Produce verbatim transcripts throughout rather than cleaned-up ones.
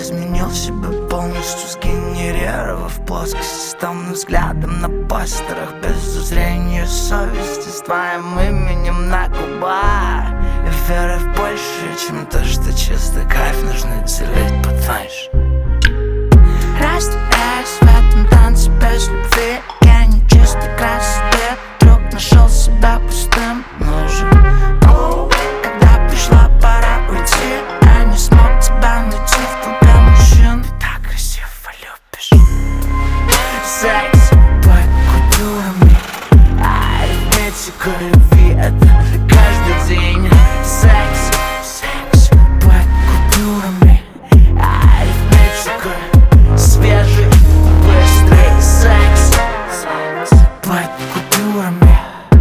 изменил себя полностью, сгенерировав плоскость с томным взглядом на постерах, без зазрения совести, с твоим именем на губах. И веры в больше, чем то, что чисто кайф нужно делить, понимаешь? Растворяюсь в этом танце без любви, я не чистой красоты, вдруг нашел себя пустым, нужен. Когда пришла пора уйти, я не смог тебя найти в толпе мужчин. Ты так красиво любишь секс под купюрами, а арифметика любви — это каждый день. Секс, секс под купюрами, а арифметика свежий, быстрый секс, секс под купюрами,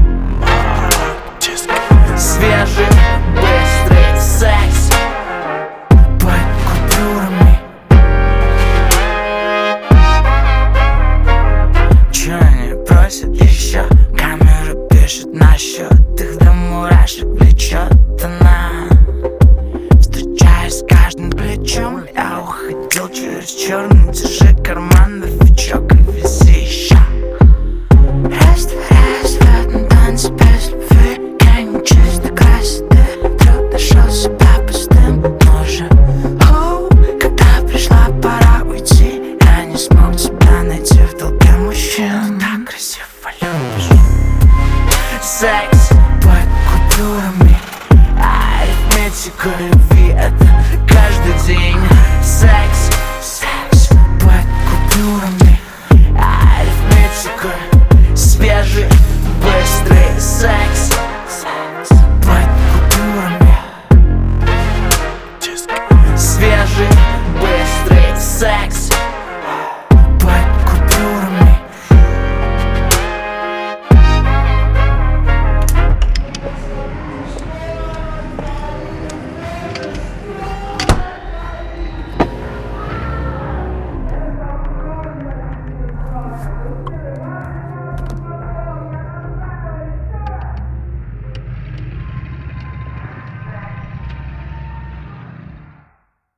свежий, быстрый секс под купюрами. Чё они просят еще? Камера пишет насчет их до мурашек влечет она. Встречаясь с каждым плечом, я уходил через черный, держи карман.